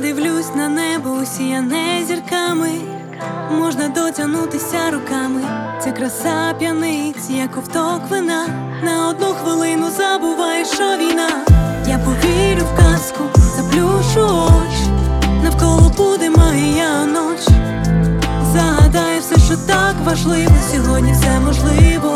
дивлюсь на небо, усіяне зірками, можна дотягнутися руками. Ця краса п'янить, як ковток вина. На одну хвилину забуваєш, що війна. Я повірю в казку, заплющу очі, навколо буде магія ночі. Загадаю все, що так важливо, сьогодні все можливо.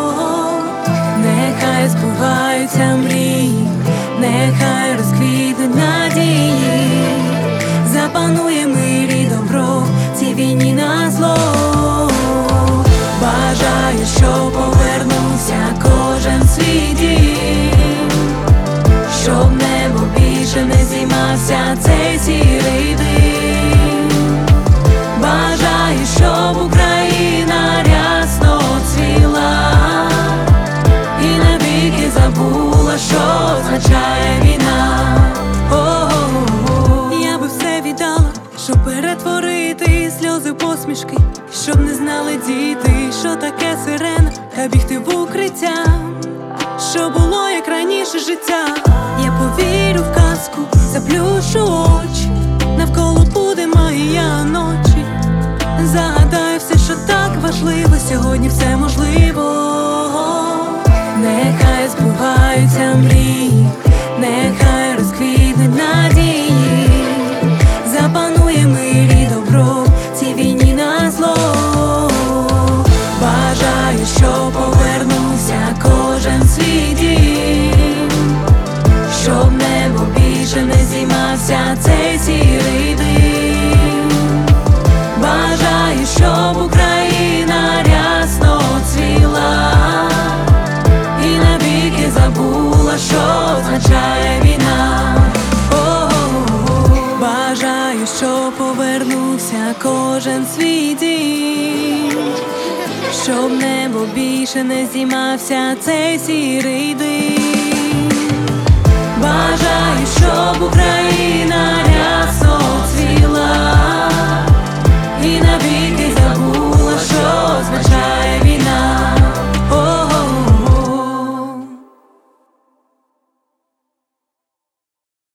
Нехай збуваються мрії, нехай розквітнуть надії. Запанує мир і добро цій війні на зло. Бажаю, щоб повернувся кожен в свій дім, щоб небо більше не зіймався цей сірий дим. Бажаю, щоб Україна рясно цвіла і навіки забула, що означає війна. Я би все віддала, щоб перетворити сльози в посмішки, щоб не знали діти, що таке сирена, та бігти в укриття, що було як раніше життя. Я повірю в казку, заплющу очі, навколо буде магія ночі. Загадаю все, що так важливо, сьогодні все можливо. Нехай збуваються мрії, нехай розквітнуть надії. Запанує мир і добро цій війні на зло. Бажаю, щоб повернувся кожен в свій дім, щоб небо більше не зіймався цей сірий дим. Бажаю, щоб Україна рясно цвіла і навіки забула, що означає війна. Бажаю, щоб повернувся кожен в свій дім, щоб небо більше не зіймався цей сірий дим.